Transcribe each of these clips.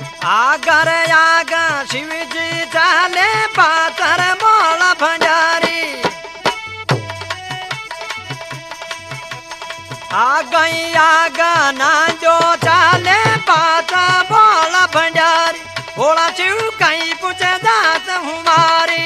आगर आगा शिव जी चाले पातर बोला भंडारी आ गई आगा ना जो चाले पाता बोला भंडारी बोला शिव कहीं पूछे दात हमारी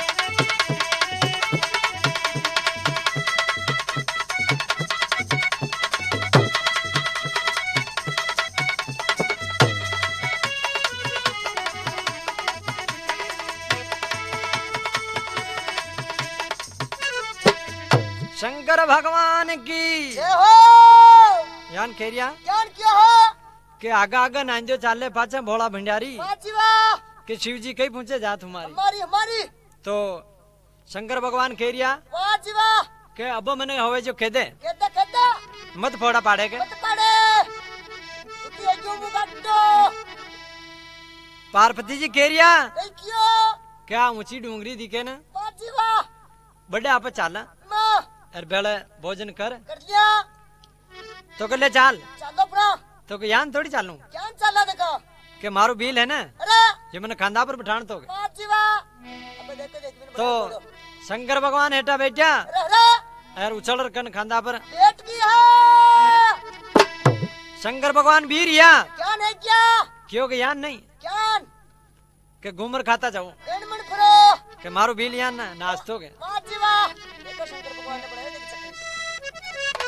शंकर भगवान की जय हो। यान खेरिया ज्ञान क्या हो के आगा आगा नांजो चाले पाचे भोला भंडारी पांचवा के शिव जी कहीं पूछे जात हमारी हमारी हमारी तो शंकर भगवान खेरिया पांचवा के अब मने हवे जो खेदे कहता कहता मत फोड़ा पाड़े के मत पड़े उठी जो मुगट्टो पार्वती जी खेरिया क्यों क्या ऊंची डूंगरी दिखे ना पांचवा बड़े आप चाला मां अर बेले भोजन कर लिया तो कर ले चाल चलो प्रा तो के यान थोड़ी चालू क्या चला देखो के मारो बिल है ना अरे ये मैंने खांदा पर बिठान तो पांचवा अब देखते देख तो शंकर भगवान हेटा बैठा अरे अरे और उछल कन खांदा पर पेट की है शंकर भगवान वीर या क्या नहीं क्या क्यों के यान नहीं क्या के घूमर खाता जाऊं डेढ़ मन फरो के मारो बिल यान ना नाश्तो के पांचवा देखो शंकर भगवान ने बनाया देख सकते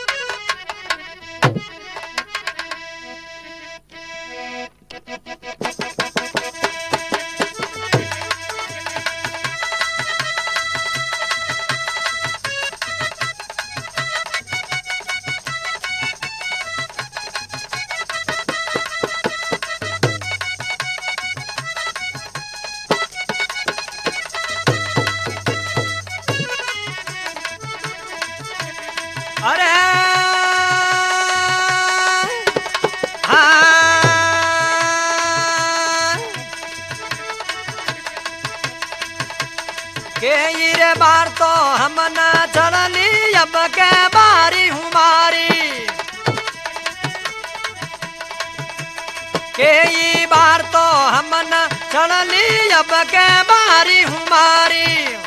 अरे के ये बार तो हम न चढ़ली अब के बारी हमारी के ये बार तो हम न चढ़ली अब के बारी हमारी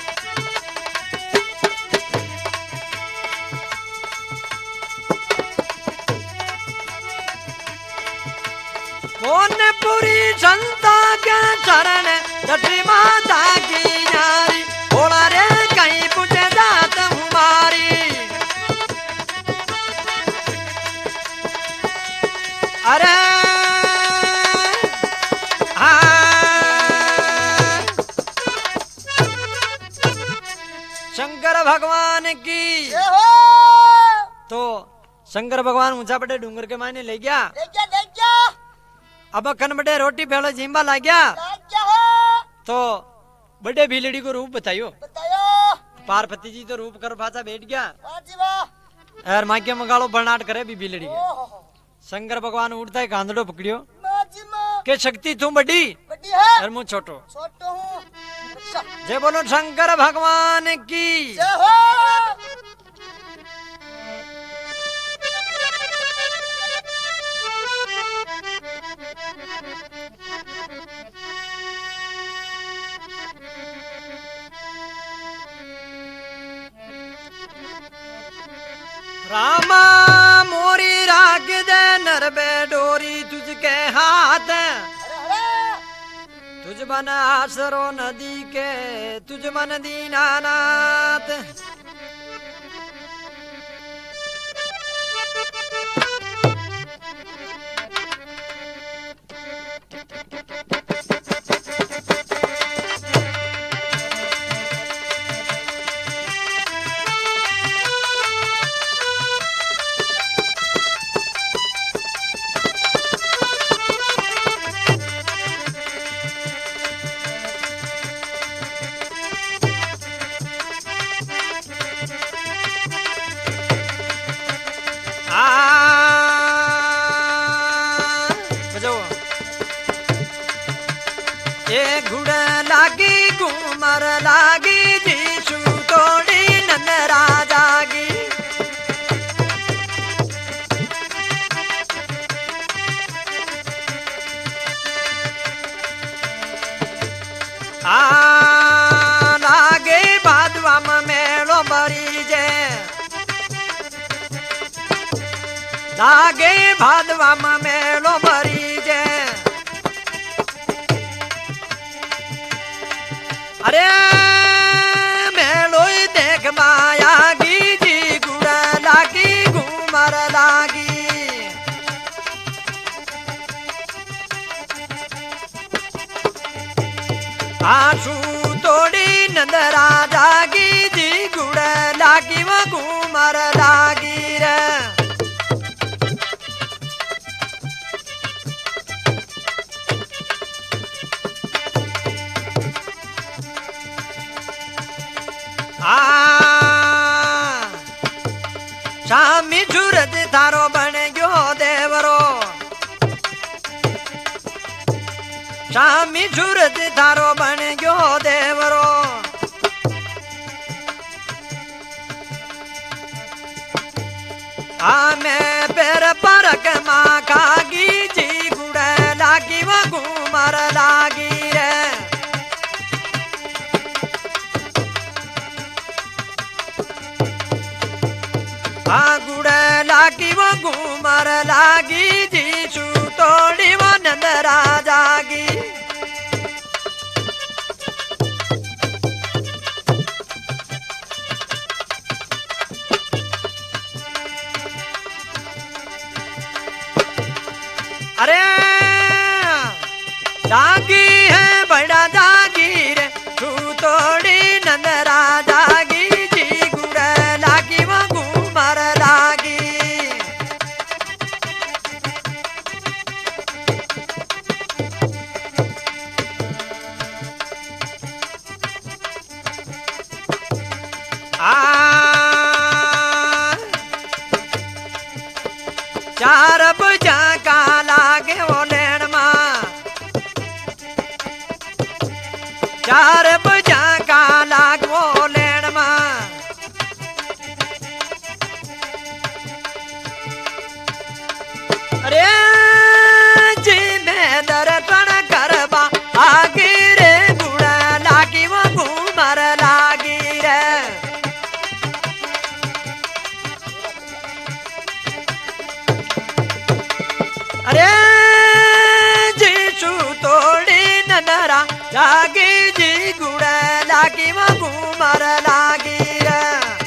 पूरी जनता के चरण छठी माता की नारी बोला रे कहीं पूछे जात हमारी अरे शंकर भगवान की जय हो तो शंकर भगवान ऊंचा बड़े डूंगर के मायने ले गया ले गया अब अखन बड़े रोटी फेलो जिम्बा ला गया क्या हो तो बड़े भीलड़ी को रूप बतायो बतायो पार्वती जी तो रूप कर भाषा बैठ गया पांचवा और माइके मंगालो बर्नाट करे भी भीलड़ी के ओहो शंकर भगवान उठता है कांदड़ो पकड़ियो माजीमा के शक्ति तू बड़ी बड़ी है और मुंह छोटो छोटो हूँ अच्छा जय बोलो शंकर भगवान की जय हो रामा मोरी राग दे नरबे डोरी तुझके हाथ अरे अरे तुझ बन आसरो नदी के तुझ मन दीनानाथ घूमर लागी जीशु तोड़ी नन राजागी आ लागे भादवा मेलो भरी जे लागे भादवा मेलो भरी जे अरे मेलो देख माया गी जी गुड़ लागी घूमर लागी आंसू तोड़ी नंदरा जागी जी गुड़ लागी वो घूमर लागी रे शामी सूरज थारो बन गयो देवरो शामी सूरज थारो बन गयो देवरो मैं पैर परक माँ खागी जी गुड़ लागी वो घूमर लागी रे गुड़ लागी वो घूमर लागी जीसू तोड़ी वो नंदरा जागी अरे जागी है बड़ा जागीर तू तोड़ी नंदरा जागी जी गुड़ लागी वो घूमर लागी चार बजा का लागे वो लेन माँ चार बजा का लाग वो लेन माँ अरे जी मैं दर्शन करबा आगे रे गुड़ लागी वो घूमर लागी रे अरे जीसू तोड़ी नंदरा जागी जी गुड़ लागी वो घूमर लागी रे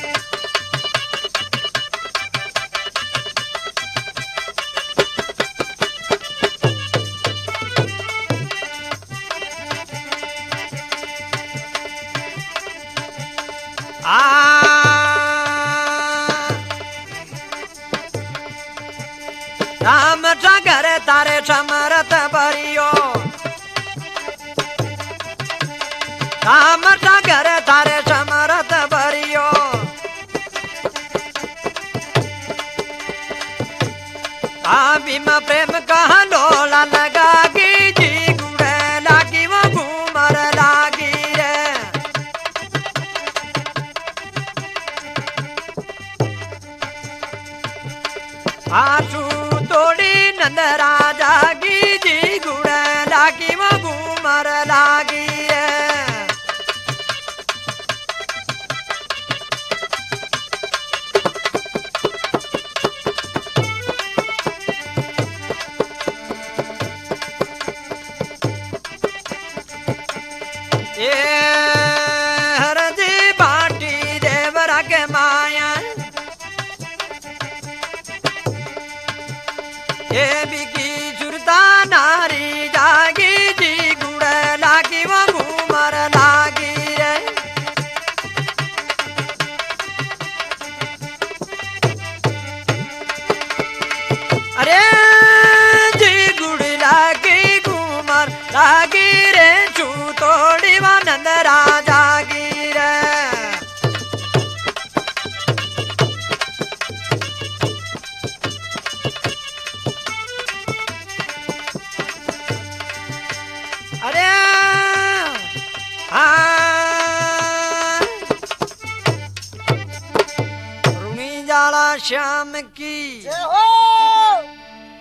राम सागर तारे समरथ भरियो राम सागर तारे समरथ भरियो भीम प्रेम कहा लोला लगागी जी गुड़ लागी वो घूमर लागी रे आंसू तोड़ी नंदरा जागी जी गुड़ लागी वो घूमर लागी है हरदी बाटी देवरा के माया ये बिकी जुरता नारी जागी जी गुड़ लागी वो घूमर लागी रे अरे जी गुड़ लागी घूमर लागी रे चू तोड़ी वो नंदरा जागी रे अरे रुणी जाला श्याम की जय हो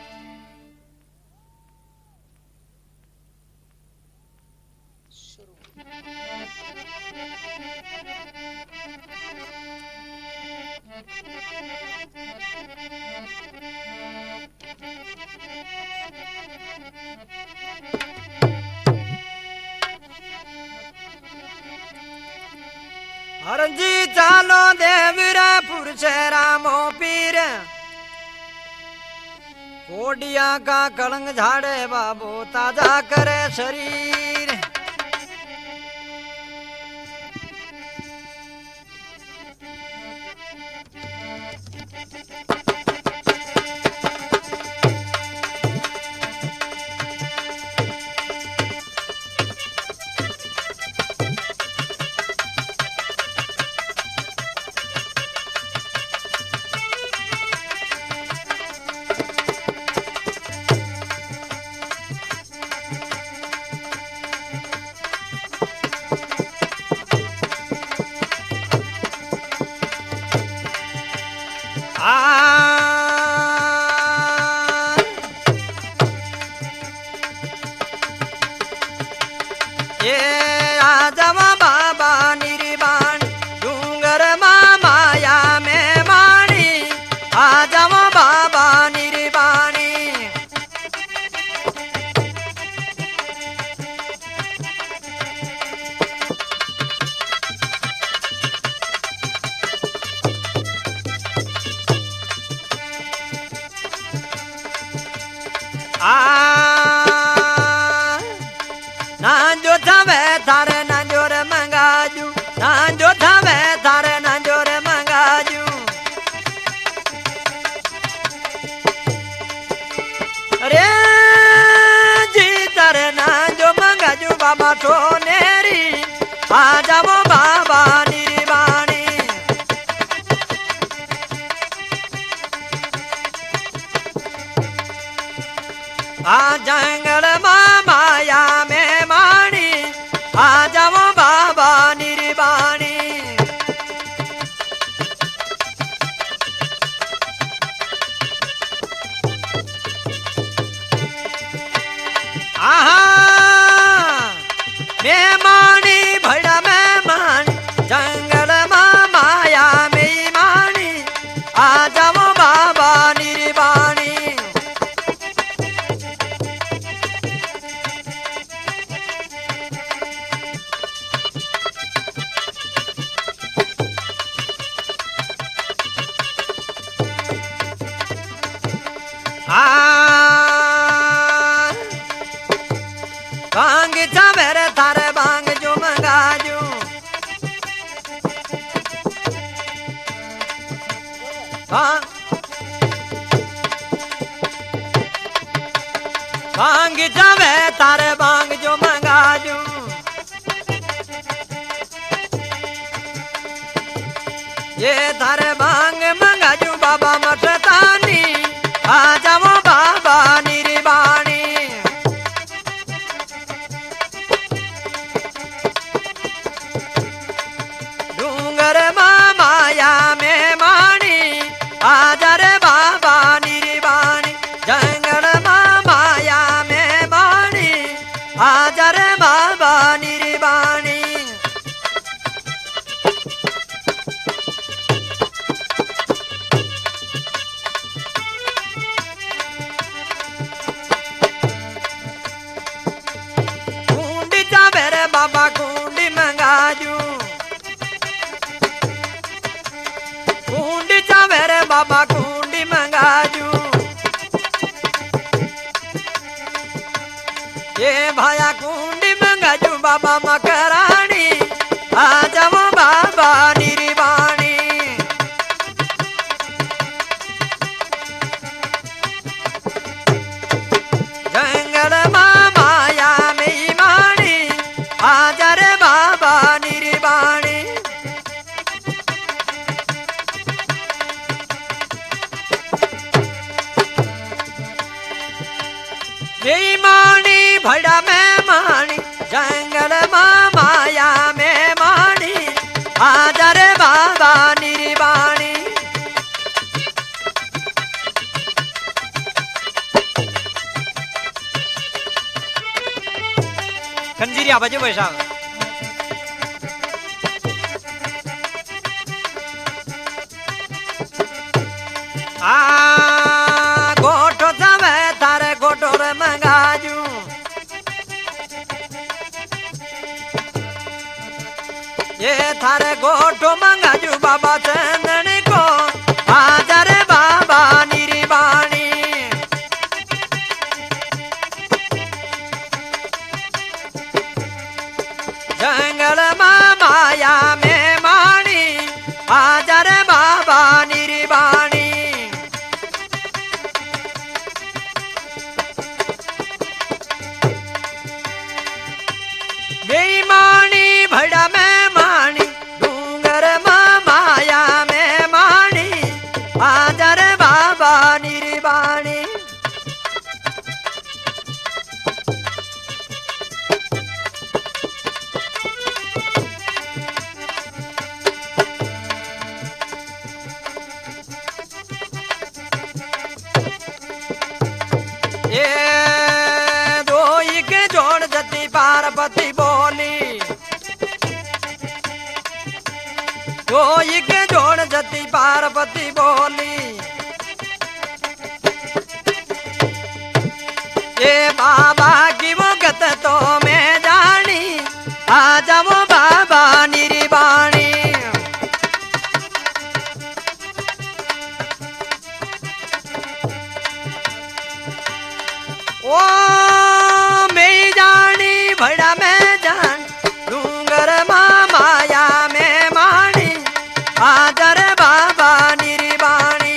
शुरू हरजी चालो देवरा पुरुष रामो पीर कोडिया का कलंग झाड़े बाबू ताजा करे शरीर नांजो थावे थारे नांजोर मंगाजू नांजो थावे थारे नांजोर मंगाजू अरे जी तारे नांजो मंगाजू बाबा सोनेरी आ जाओ बाबा निर्वाणी आ जंगल माया में माणी आ जाओ बाबा निर्वाणी आहा मैं माणी भड़ा में माणी जंगल माया में माणी आ जाओ बाबा निर्वाणी बांग चावेर थारे बांग जो मंगाजू बांग चावे थारे बांग जो मंगाजू ये थारे बांग मंगाजू बाबा मठतानी आ जाओ बाबा निर्वाणी डूंगर माया में माणी आजा रे बाबा निर्वाणी जंगल माया में माणी आजा रे बाबा निर्वाणी बाबा कुंडी मंगाजू कुंडी चावेर बाबा कुंडी मंगाजू ये भाया कुंडी मंगाजू बाबा मकरानी आ जाओ बाबा निर्वाणी जंगल माया में माणी आजा रे बाबा निर्वाणी माणी भड़ा में माणी जंगल माया में माणी आजा रे बाबा निर्वाणी खंजीरी आवाज बैठा थारे गोठो मंगाजू बाबा चंदन को हाजर बाबा निरिबाणी जंगल माया में माणी हाजर बाबा निरिबाणी बेईमानी भड़ा में माणी डूंगर माया में माणी हाजर बाबा निरिबाणी ये दोई के जोड़ जती पार्वती बोली दोई के जोड़ जती पार्वती बोली ये बाबा की वो गत तो मैं जानी आज वो बाबा निरिबाणी ओ मैं जानी भड़ा में जान डूंगर माया में मानी हाजर बाबा निरिबाणी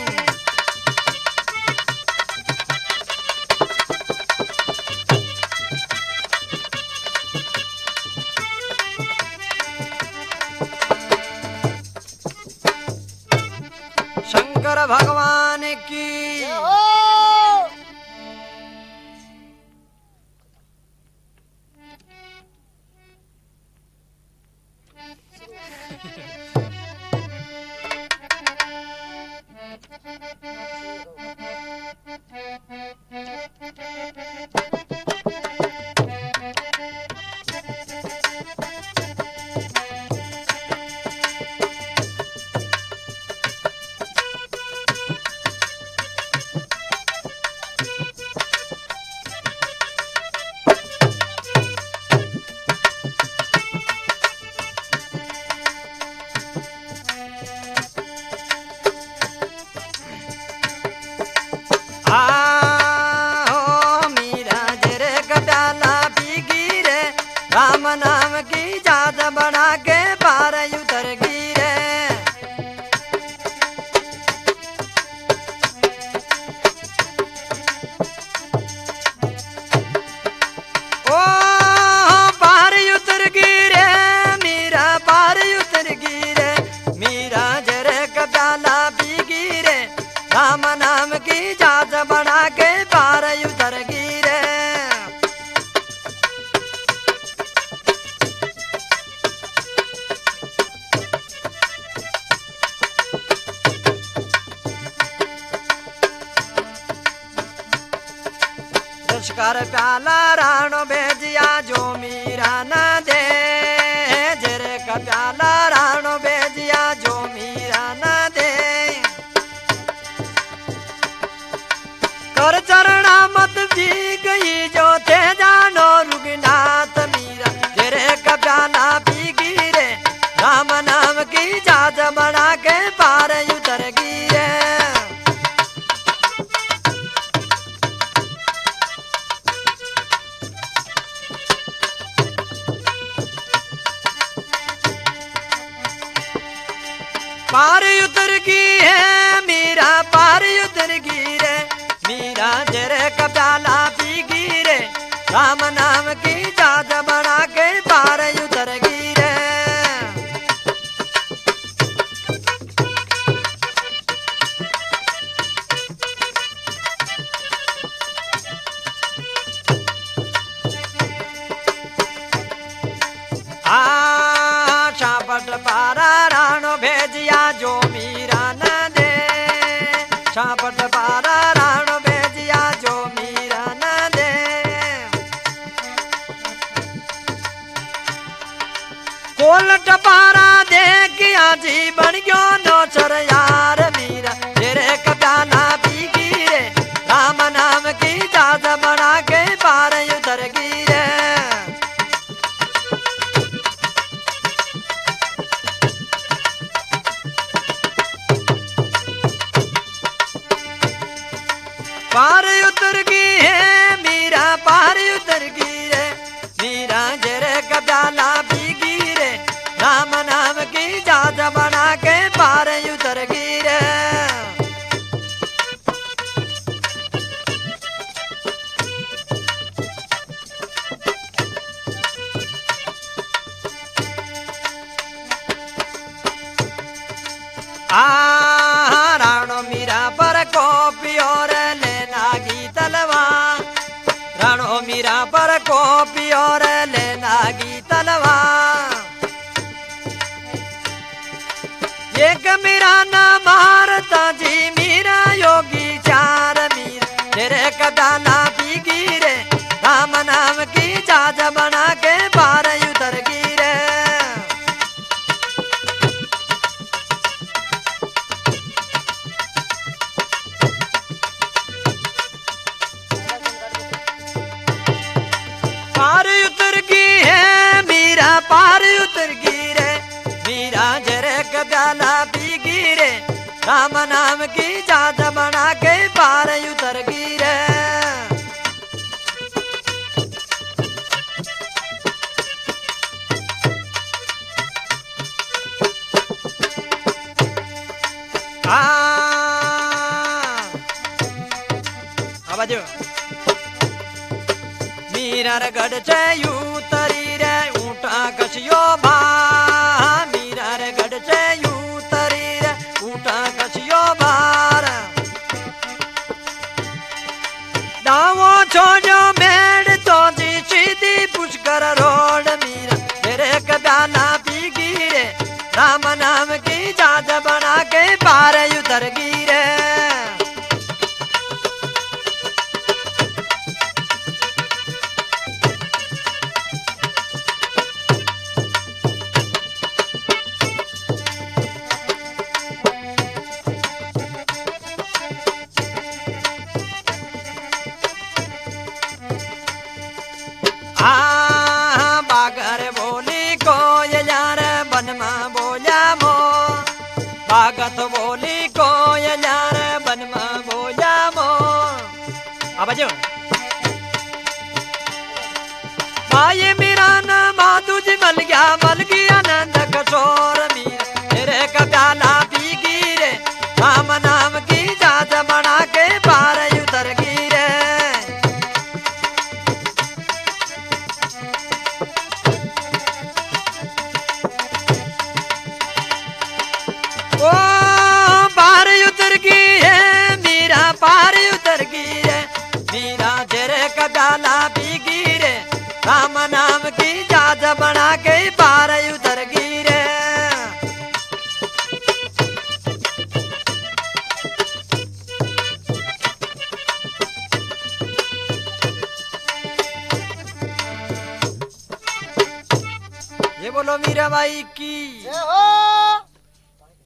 शंकर भगवान की राम नाम की जात बना के पार उतर गिरे ओ पार उतर गिरे मीरा पार उतर गिरे मीरा जरे कप्याला पी गिरे राम नाम की जात बना के पार उतर गिरे कर प्याला राणो भेजिया जो मीरा न दे जरे का प्याला राणो भेजिया जो मीरा न दे कर चरणा मत भी गई जो थे जानो रुगनाथ मीरा जरे का प्याला पी गिरे राम नाम की जात बना के पार उतर गिरे पार उतर गई है मीरा पार उतर गई रे मीरा जरे का प्याला पी गिरे राम नाम की जात बना के पार उतर गई रे शापट पारा राणो भेजिया जो मीरा न दे शापट पारा राणो भेजिया जो मीरा न दे कोलट पारा दे किया जी बन गयो नौचर यार मीरा तेरे कप्याला पी गिरे राम नाम की जात बना के पार उतर गिरे राणो मीरा पर को पियोर लेना गी तलवार राणो मीरा पर को पियोर लेना गी तलवार एक मीरा न मारता जी मीरा योगी चार मीरा तेरे कदाला पी गिरे राम नाम की जाज बना के पार उतर गिरे पार उतर गी है मीरा पार उतर गिरे मीरा जरे कदाला पी गिरे राम नाम की जात बना के पार उतर गिरे आवाज मीरा गढ़ चे उतरी रे ऊँटा कसियो भा मीरा गढ़ चे उतरी रे ऊँटा कसियो भार दावो छोड़ो मेड़ तो जी सीधी पुष्कर रोड मीरा तेरे कदाना पी गिरे राम नाम की जात बना के पार उतर गिरे बागर बोली को ये यार बनमा बोला मो बागत बोली को ये यार बनमा बोला मो अब जो माये मेरा न माधु जी मल गया आनंद कठोर मीरा तेरे कब्याला पी गिरे राम नाम की जात बना के पार उतर गिरे ओ पार उतर गई है मीरा पार उतर गई है मीरा जरे कदाला पी गिरे राम नाम की जात बना के पार उतर गई रे ये बोलो मीरा बाई की